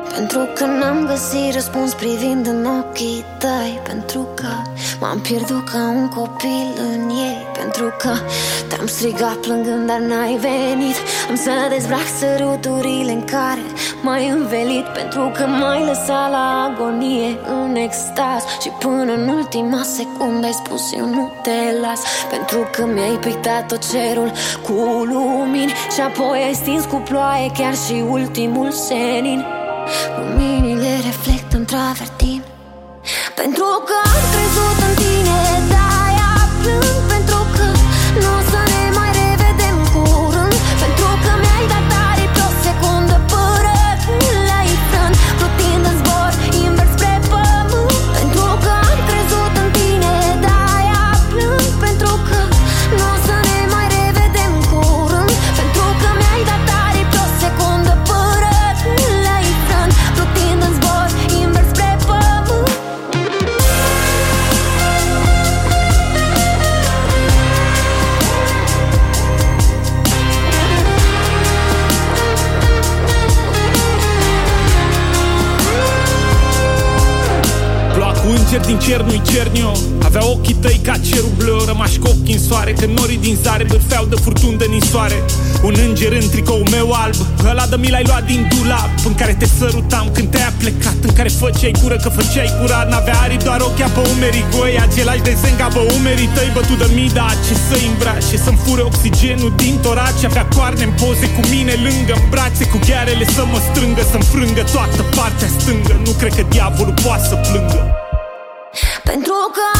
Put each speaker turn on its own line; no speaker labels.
Pentru că n-am găsit răspuns privind în ochii tăi, pentru că m-am pierdut ca un copil în ei, pentru că te-am strigat plângând, dar n-ai venit. Am să dezbrac săruturile în care m-ai învelit, pentru că m-ai lăsat la agonie în extaz. Și până în ultima secundă ai spus eu nu te las, pentru că mi-ai pictat tot cerul cu lumini și apoi ai stins cu ploaie chiar și ultimul senin. Luminile reflectă în travertin, pentru că am crezut în tine, de-aia plâng. Pentru că nu o să ne mai revedem curând, pentru că mi-ai dat aripi o secundă până la-i frânt, plutind în zbor invers spre pământ. Pentru că am crezut în tine, de-aia plâng. Pentru că nu o să ne mai revedem curând, pentru că mi-ai dat aripi o secundă până la-i frânt, plutind în zbor invers spre pământ.
Ploua cu înger din cer, nu-i Cernio. Avea ochii tăi ca cerul bleu, rămași cu ochii în soare, că norii din zare bârfeau de furtuni de ninsoare. Un înger în tricou meu alb, ăla de mi l-ai luat din dulap, în care te sărutam când te-ai plecat, în care făceai cură că făceai curat. N-avea aripi, doar ochii pe umerii goi, același desen ca pe umerii tăi, bătut de mii, da, ce să-i îmbrace, să-mi fure oxigenul din torace. Avea coarne în poze cu mine lângă, în brațe cu ghearele să mă strângă, să-mi frângă toată partea stângă. Nu cred că diavolul poate să plângă,
pentru că